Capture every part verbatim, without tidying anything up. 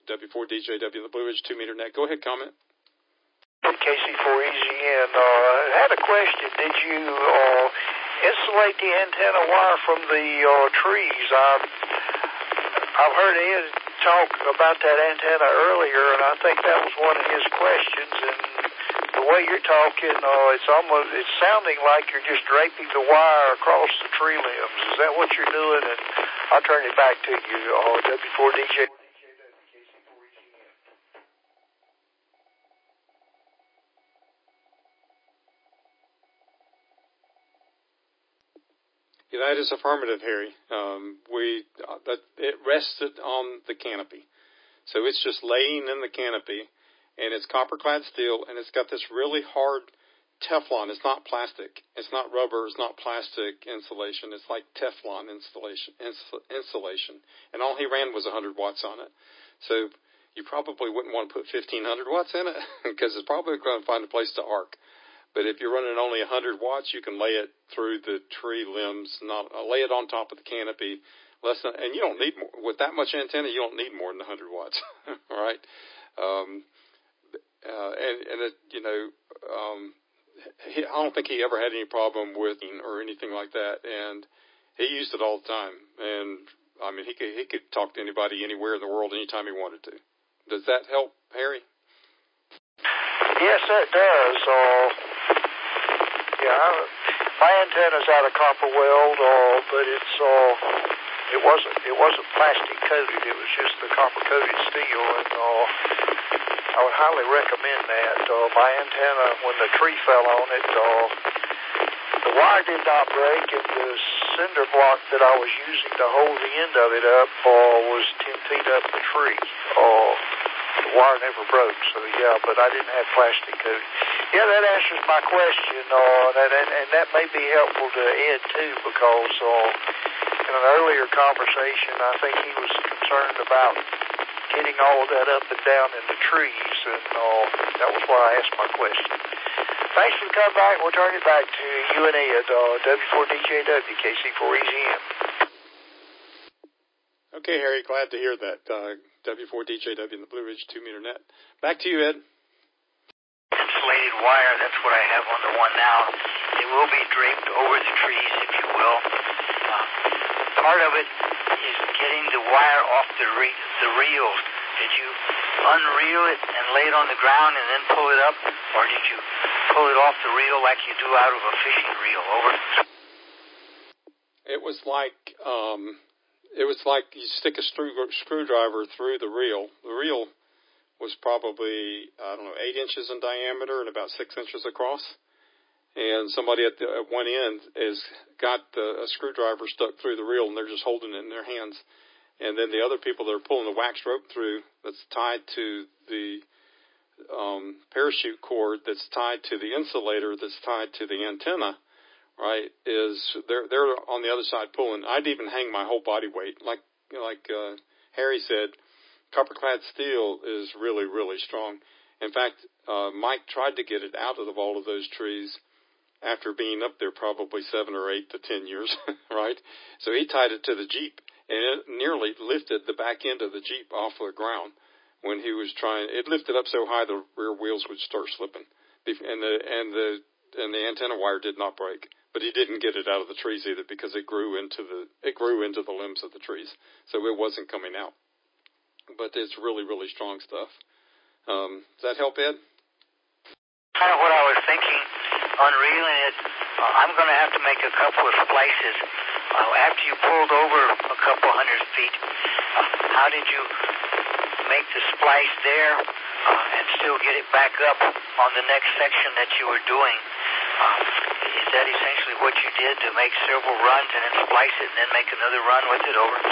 W four D J W, the Blue Ridge two meter net. Go ahead, comment. K C four E Z N, uh, I had a question. Did you uh, insulate the antenna wire from the uh, trees? I've, I've heard Ed talk about that antenna earlier, and I think that was one of his questions. And the way you're talking, uh, it's almost it's sounding like you're just draping the wire across the tree limbs. Is that what you're doing? And I'll turn it back to you, uh, W four D J. Yeah, that is affirmative, Harry. Um, we uh, that it rested on the canopy, so it's just laying in the canopy, and it's copper-clad steel, and it's got this really hard Teflon. It's not plastic. It's not rubber. It's not plastic insulation. It's like Teflon insulation. Insul- insulation, and all he ran was one hundred watts on it. So you probably wouldn't want to put fifteen hundred watts in it because it's probably going to find a place to arc. But if you're running only one hundred watts, you can lay it through the tree limbs, not uh, lay it on top of the canopy. Less than, and you don't need more. With that much antenna, you don't need more than one hundred watts, all right? Um, uh, and, and it, you know, um, he, I don't think he ever had any problem with or anything like that, and he used it all the time. And, I mean, he could, he could talk to anybody anywhere in the world anytime he wanted to. Does that help, Harry? Yes, that does. Uh, yeah, my antenna's out of copper weld, uh, but it's uh, it wasn't it wasn't plastic coated. It was just the copper coated steel, and uh, I would highly recommend that. Uh, my antenna, when the tree fell on it, uh, the wire did not break, and the cinder block that I was using to hold the end of it up uh, was ten feet up the tree. Uh, The wire never broke, so yeah, but I didn't have plastic coating. Yeah, that answers my question, uh, and, and, and that may be helpful to Ed, too, because uh, in an earlier conversation, I think he was concerned about getting all of that up and down in the trees, and uh, that was why I asked my question. Thanks for coming back. We'll turn it back to you and Ed, uh, W four D J W, K C four E Z N. Okay, Harry, glad to hear that. Uh, W four D J W in the Blue Ridge two meter net. Back to you, Ed. Insulated wire, that's what I have on the one now. It will be draped over the trees, if you will. Uh, part of it is getting the wire off the, re- the reel. Did you unreel it and lay it on the ground and then pull it up? Or did you pull it off the reel like you do out of a fishing reel? Over. It was like... Um It was like you stick a screw, screwdriver through the reel. The reel was probably, I don't know, eight inches in diameter and about six inches across. And somebody at, the, at one end has got the, a screwdriver stuck through the reel, and they're just holding it in their hands. And then the other people that are pulling the wax rope through that's tied to the um, parachute cord that's tied to the insulator that's tied to the antenna, right, is they're they're on the other side pulling. I'd even hang my whole body weight. Like you know, like uh, Harry said, copper-clad steel is really, really strong. In fact, uh, Mike tried to get it out of the vault of those trees after being up there probably seven or eight to ten years, right? So he tied it to the Jeep, and it nearly lifted the back end of the Jeep off the ground when he was trying. It lifted up so high the rear wheels would start slipping, and the and the and the antenna wire did not break. But he didn't get it out of the trees either because it grew into the it grew into the limbs of the trees, so it wasn't coming out. But it's really, really strong stuff. Um, does that help, Ed? Kind of what I was thinking. Unreeling it, uh, I'm going to have to make a couple of splices. Uh, after you pulled over a couple hundred feet, uh, how did you make the splice there uh, and still get it back up on the next section that you were doing? Uh, is that essentially what you did, to make several runs and then splice it and then make another run with it? Over.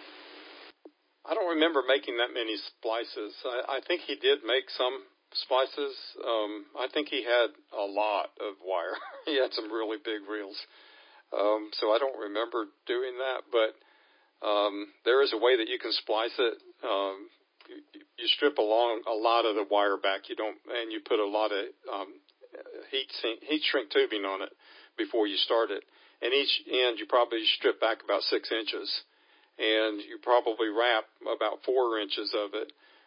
I don't remember making that many splices. I, I think he did make some splices. Um, I think he had a lot of wire. He had some really big reels. Um, so I don't remember doing that, but um, there is a way that you can splice it. Um, you, you strip along a lot of the wire back. You don't, and you put a lot of um, heat sink, heat shrink tubing on it before you start it. And each end you probably strip back about six inches, and you probably wrap about four inches of it,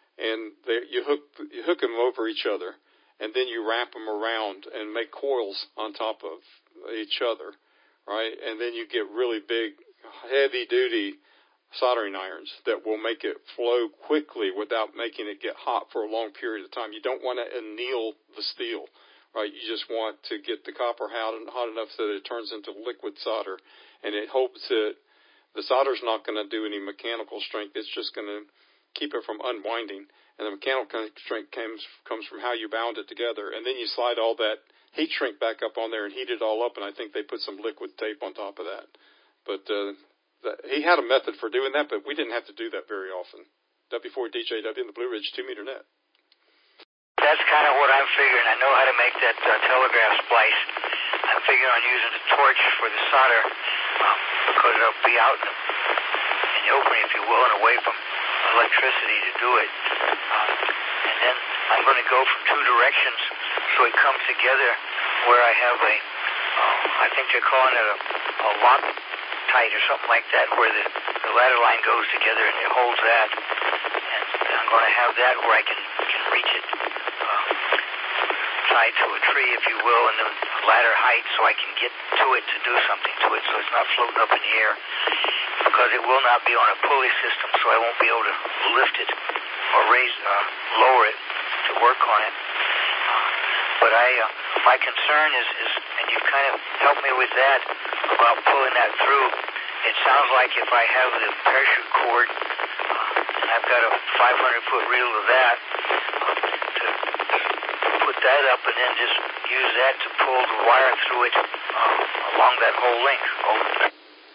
and they, you hook you hook them over each other, and then you wrap them around and make coils on top of each other, right? And then you get really big, heavy-duty soldering irons that will make it flow quickly without making it get hot for a long period of time. You don't want to anneal the steel, right? You just want to get the copper hot, hot enough so that it turns into liquid solder, and it hopes that the solder's not going to do any mechanical strength. It's just going to keep it from unwinding. And the mechanical strength comes comes from how you bound it together. And then you slide all that heat shrink back up on there and heat it all up, and I think they put some liquid tape on top of that. But uh, the, he had a method for doing that, but we didn't have to do that very often. W four D J W and the Blue Ridge two meter net. That's kind of what I'm figuring. I know how to make that uh, telegraph splice. I'm figuring on using the torch for the solder um, because it'll be out in the, in the open, if you will, and away from electricity to do it. Um, and then I'm going to go from two directions so it comes together where I have a, uh, I think they're calling it a, a Loctite or something like that, where the, the ladder line goes together and it holds that. And I'm going to have that where I can, can reach it uh, tied to a tree, if you will, and then ladder height so I can get to it to do something to it so it's not floating up in the air. Because it will not be on a pulley system, so I won't be able to lift it or raise, uh, lower it to work on it. Uh, but I, uh, my concern is, is, and you kind of helped me with that about pulling that through. It sounds like if I have the parachute cord, uh, and I've got a five hundred foot reel of that, uh, to put that up and then just use that to pull the wire through it uh, along that whole length. Oh.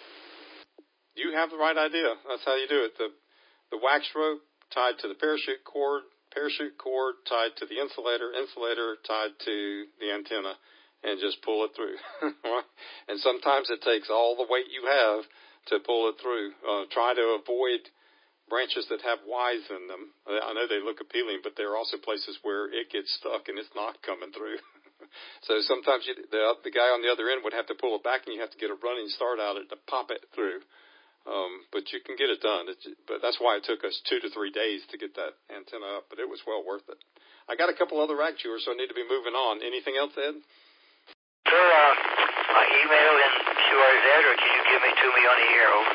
You have the right idea. That's how you do it. The the wax rope tied to the parachute cord, parachute cord tied to the insulator, insulator tied to the antenna, and just pull it through. And sometimes it takes all the weight you have to pull it through. Uh, try to avoid branches that have Y's in them. I know they look appealing, but there are also places where it gets stuck and it's not coming through. So sometimes you, the, the guy on the other end would have to pull it back, and you have to get a running start out it to pop it through. Um, but you can get it done. It's, but that's why it took us two to three days to get that antenna up, but it was well worth it. I got a couple other rag chewers, so I need to be moving on. Anything else, Ed? Sure. Uh, my email in Q R Z, or can you give me to me on the air? Over.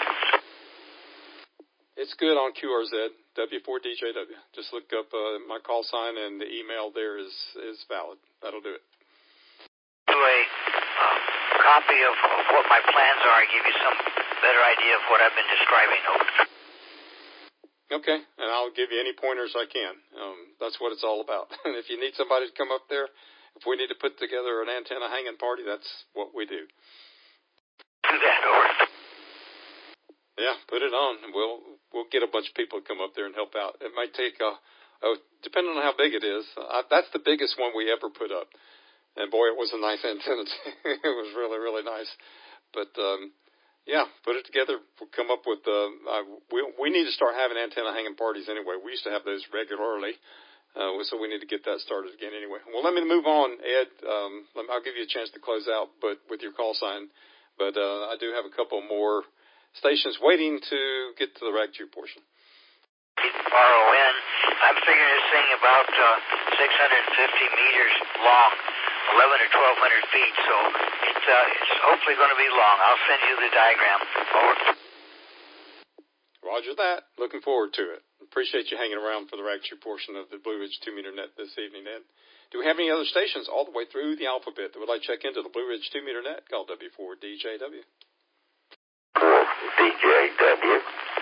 It's good on Q R Z, W four D J W. Just look up uh, my call sign, and the email there is, is valid. That'll do it. Do a uh, copy of, of what my plans are. Give you some better idea of what I've been describing. Okay, and I'll give you any pointers I can. Um, that's what it's all about. And if you need somebody to come up there, if we need to put together an antenna hanging party, that's what we do. Do that, over. Yeah, put it on, and we'll we'll get a bunch of people to come up there and help out. It might take a, a depending on how big it is. Uh, that's the biggest one we ever put up, and boy, it was a nice antenna. It was really really nice, but. Um, Yeah, put it together. We'll come up with, uh, uh, we we need to start having antenna hanging parties anyway. We used to have those regularly, uh, so we need to get that started again anyway. Well, let me move on, Ed. Um, I'll give you a chance to close out, but with your call sign. But uh, I do have a couple more stations waiting to get to the rag chew portion. R O N. I'm figuring this thing about uh, six hundred fifty meters long. eleven or twelve hundred feet, so it's, uh, it's hopefully going to be long. I'll send you the diagram. Over. Roger that. Looking forward to it. Appreciate you hanging around for the rag chew portion of the Blue Ridge two meter net this evening, Ed. Do we have any other stations all the way through the alphabet that would like to check into the Blue Ridge two meter net? Call W four D J W. four D J W.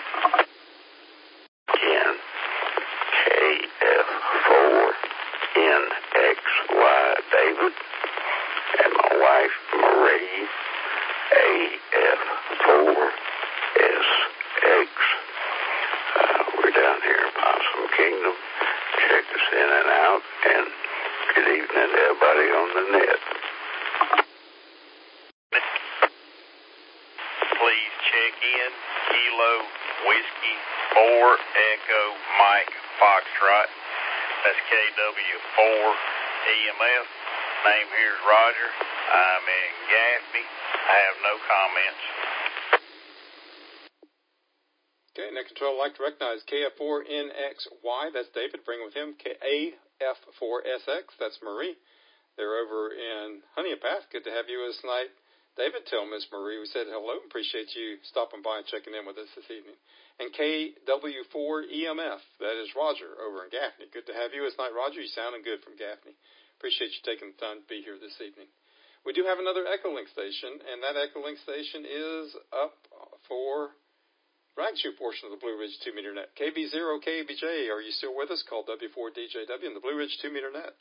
ten K F four N X Y David, and my wife Marie, A F four S X. Uh, we're down here in Possum Kingdom. Check us in and out, and good evening to everybody on the net. Please check in Kilo Whiskey four Echo Mike Foxtrot. That's K W four E M F. Name here's Roger. I'm in Gaffney. I have no comments. Okay, net control, I'd like to recognize K F four N X Y. That's David. Bring with him K A F four S X. That's Marie. They're over in Honeypath. Good to have you with us tonight. David, tell Miss Marie we said hello. Appreciate you stopping by and checking in with us this evening. And K W four E M F. That is Roger over in Gaffney. Good to have you with us tonight, Roger. You sounding good from Gaffney. Appreciate you taking the time to be here this evening. We do have another Echolink station, and that Echolink station is up for drag shoe portion of the Blue Ridge two meter net. K B zero K B J, are you still with us? Call W four D J W in the Blue Ridge two meter net.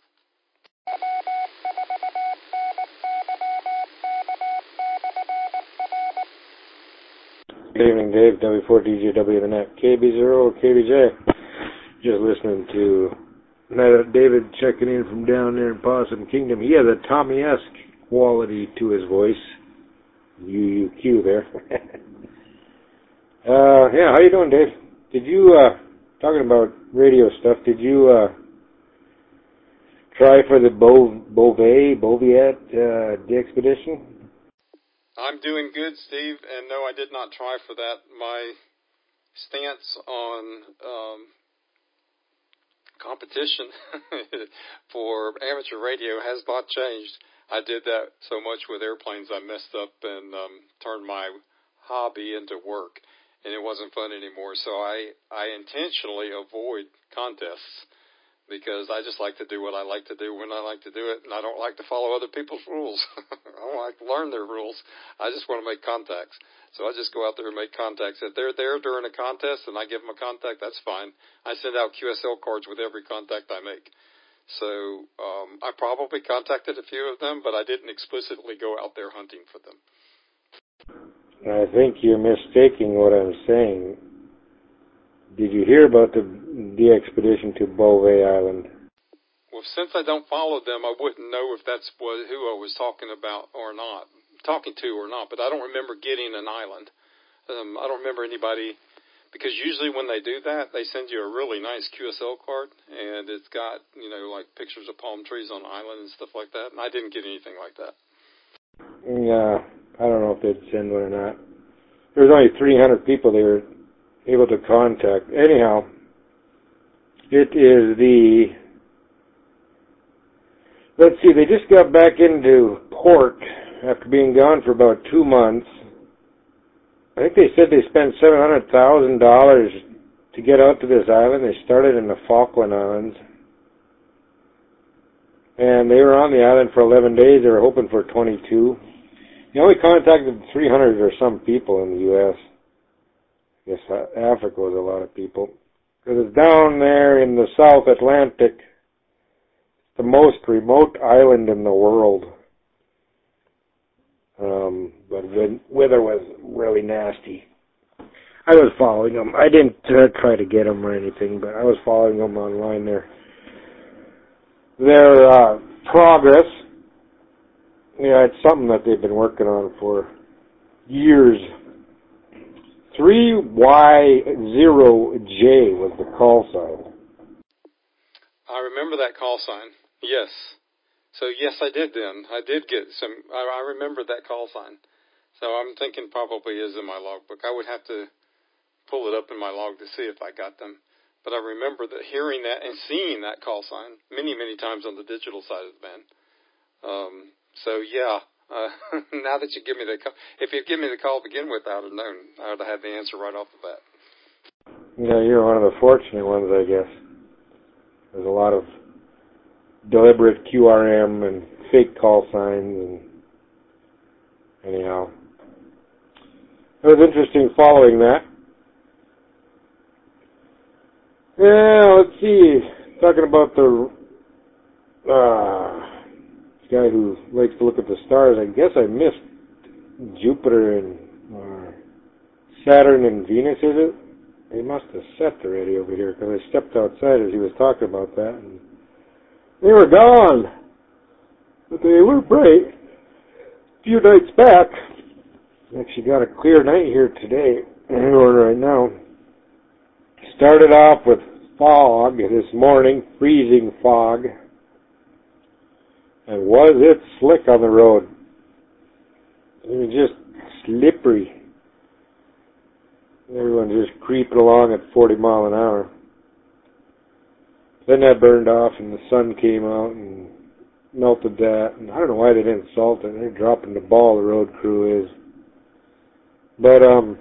Good evening, Dave. W four D J W in the net. K B zero K B J. Just listening to David checking in from down there in Possum Kingdom. He has a Tommy-esque quality to his voice. U U Q there. Uh, yeah, how you doing, Dave? Did you, uh, talking about radio stuff, did you, uh, try for the Bo- Beauvais, Beauviet, uh, DXpedition? I'm doing good, Steve, and no, I did not try for that. My stance on, um, competition for amateur radio has not changed. I did that so much with airplanes, I messed up and, um, turned my hobby into work. And it wasn't fun anymore, so I, I intentionally avoid contests because I just like to do what I like to do when I like to do it, and I don't like to follow other people's rules. I don't like to learn their rules. I just want to make contacts. So I just go out there and make contacts. If they're there during a contest and I give them a contact, that's fine. I send out Q S L cards with every contact I make. So um, I probably contacted a few of them, but I didn't explicitly go out there hunting for them. I think you're mistaking what I'm saying. Did you hear about the, the expedition to Beauvais Island? Well, since I don't follow them, I wouldn't know if that's what, who I was talking about or not, talking to or not, but I don't remember getting an island. Um, I don't remember anybody, because usually when they do that, they send you a really nice Q S L card, and it's got, you know, like pictures of palm trees on the island and stuff like that, and I didn't get anything like that. Yeah. I don't know if they'd send one or not. There was only three hundred people they were able to contact. Anyhow, it is the, let's see, they just got back into port after being gone for about two months. I think they said they spent seven hundred thousand dollars to get out to this island. They started in the Falkland Islands. And they were on the island for eleven days. They were hoping for twenty-two. He only contacted three hundred or some people in the U S I guess Africa was a lot of people. Because it's down there in the South Atlantic, the most remote island in the world. Um, but the weather was really nasty. I was following them. I didn't uh, try to get them or anything, but I was following them online there. Their uh, progress. Yeah, it's something that they've been working on for years. three Y zero J was the call sign. I remember that call sign, yes. So, yes, I did then. I did get some, I, I remember that call sign. So I'm thinking probably is in my logbook. I would have to pull it up in my log to see if I got them. But I remember that hearing that and seeing that call sign many, many times on the digital side of the band. Um, So, yeah, uh, now that you give me the call, if you'd give me the call to begin with, I would have known. I would have had the answer right off the bat. Yeah, you're one of the fortunate ones, I guess. There's a lot of deliberate Q R M and fake call signs, and anyhow. It was interesting following that. Yeah, let's see. Talking about the uh, guy who likes to look at the stars, I guess I missed Jupiter and uh, Saturn and Venus, is it? He must have set the radio over here because I stepped outside as he was talking about that, and they were gone. But they were bright a few nights back. Actually got a clear night here today, or right now. Started off with fog this morning, freezing fog. And was it slick on the road? It was just slippery. Everyone's just creeping along at forty mile an hour. Then that burned off and the sun came out and melted that. And I don't know why they didn't salt it. They're dropping the ball, the road crew is. But, um,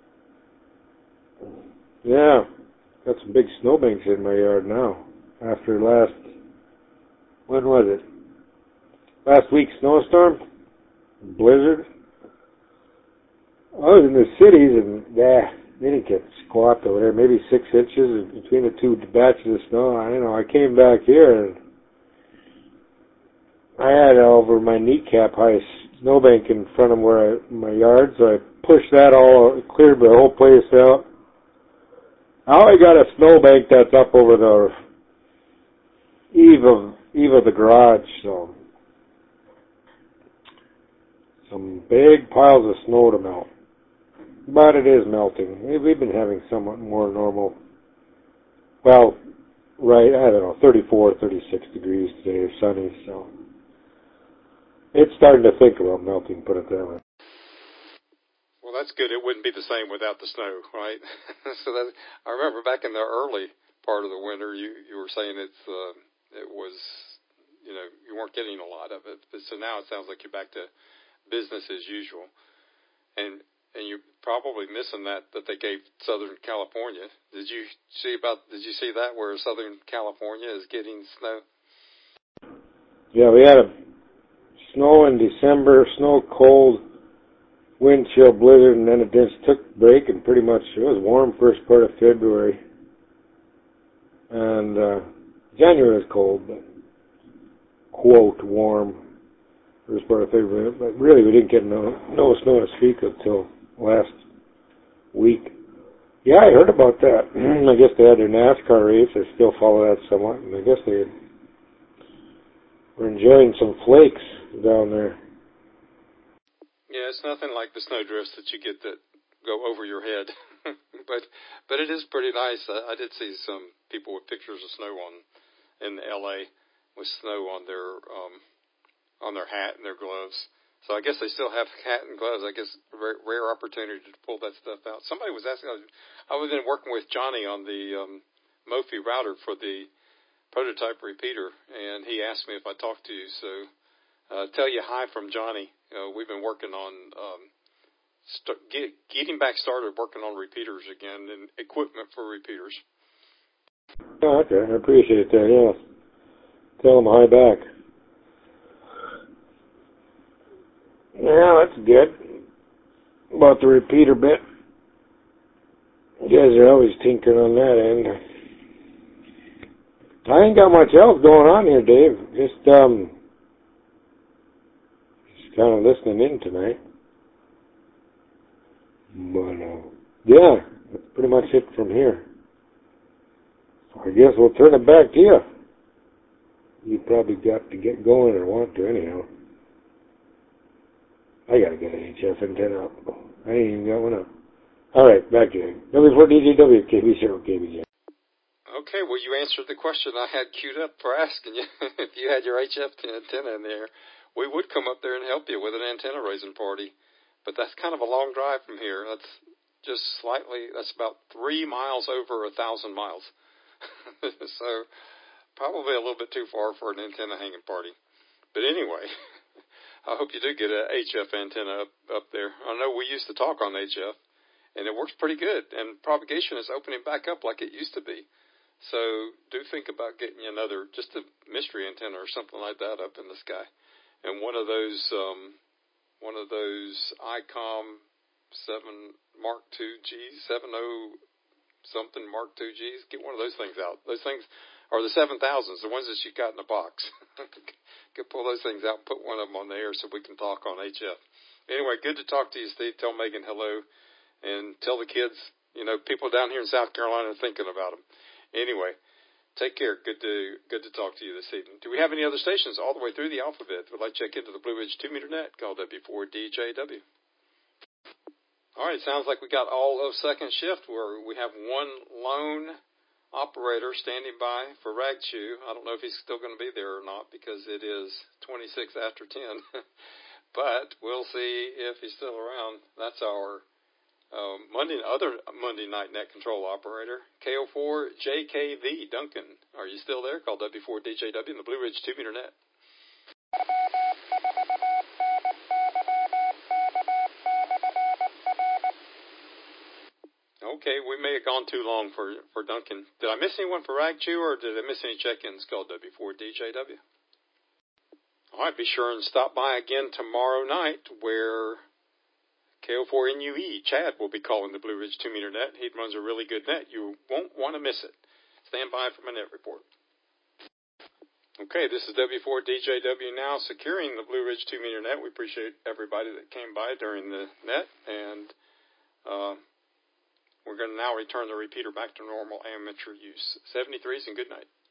yeah, got some big snowbanks in my yard now. After last, when was it? Last week's snowstorm? Blizzard? I was in the cities and, yeah, they didn't get squat over there. Maybe six inches between the two batches of snow. I don't know. I came back here and I had over my kneecap high snowbank in front of where I, my yard, so I pushed that all, cleared the whole place out. Now I got a snowbank that's up over the eve of eve of the garage, so some big piles of snow to melt. But it is melting. We've been having somewhat more normal, well, right, I don't know, thirty-four, thirty-six degrees today, sunny, so it's starting to think about melting, put it that way. Well, that's good. It wouldn't be the same without the snow, right? So that, I remember back in the early part of the winter, you, you were saying it's uh, it was, you know, you weren't getting a lot of it. But so now it sounds like you're back to business as usual. And and you're probably missing that that they gave Southern California. Did you see about? Did you see that where Southern California is getting snow? Yeah, we had a snow in December, snow, cold, wind chill, blizzard, and then it just took a break, and pretty much it was warm first part of February. And uh, January was cold, but quote warm first part of February. But really, we didn't get no no snow to speak of till last week. Yeah, I heard about that. I guess they had their NASCAR race. I still follow that somewhat, and I guess they were enjoying some flakes down there. Yeah, it's nothing like the snow drifts that you get that go over your head, but but it is pretty nice. I, I did see some people with pictures of snow on in L A with snow on their um, on their hat and their gloves. So I guess they still have hat and gloves. I guess a rare, rare opportunity to pull that stuff out. Somebody was asking. I was been working with Johnny on the um, Mophie router for the prototype repeater, and he asked me if I talked to you. So uh, tell you hi from Johnny. You know, we've been working on um, st- get, getting back started, working on repeaters again and equipment for repeaters. Oh, okay, I appreciate that. Yeah, tell him hi back. Yeah, that's good. About the repeater bit. You guys are always tinkering on that end. I ain't got much else going on here, Dave. Just, um, just kind of listening in tonight. But, uh, yeah, that's pretty much it from here. I guess we'll turn it back to you. You probably got to get going or want to anyhow. I gotta get an H F antenna up. I ain't even got one up. All right, back to you. W four D J W, K B zero, K B J. Okay, well, you answered the question I had queued up for asking you. If you had your H F antenna in there, we would come up there and help you with an antenna raising party. But that's kind of a long drive from here. That's just slightly, that's about three miles over a thousand miles. So probably a little bit too far for an antenna hanging party. But anyway, I hope you do get a H F antenna up, up there. I know we used to talk on H F, and it works pretty good. And propagation is opening back up like it used to be. So do think about getting you another, just a mystery antenna or something like that up in the sky. And one of those, um, one of those ICOM seven Mark two Gs, seven oh something Mark two Gs. Get one of those things out. Those things are the seven thousands, the ones that you got in the box. Could pull those things out and put one of them on the air so we can talk on H F. Anyway, good to talk to you, Steve. Tell Megan hello, and tell the kids, you know, people down here in South Carolina are thinking about them. Anyway, take care. Good to good to talk to you this evening. Do we have any other stations all the way through the alphabet? Would like to check into the Blue Ridge two meter net, call W four D J W. All right, it sounds like we got all of second shift where we have one lone operator standing by for Ragchew. I don't know if he's still going to be there or not because it is twenty-six after ten. But we'll see if he's still around. That's our Um, Monday, other Monday night net control operator, K O four J K V, Duncan. Are you still there? Call W four D J W in the Blue Ridge two meter net. Okay, we may have gone too long for, for Duncan. Did I miss anyone for Ragchew, or did I miss any check-ins? Call W four D J W. All right, be sure and stop by again tomorrow night, where K O four N U E, Chad, will be calling the Blue Ridge two meter net. He runs a really good net. You won't want to miss it. Stand by for my net report. Okay, this is W four D J W now securing the Blue Ridge two meter net. We appreciate everybody that came by during the net, and uh, we're going to now return the repeater back to normal amateur use. seventy-threes and good night.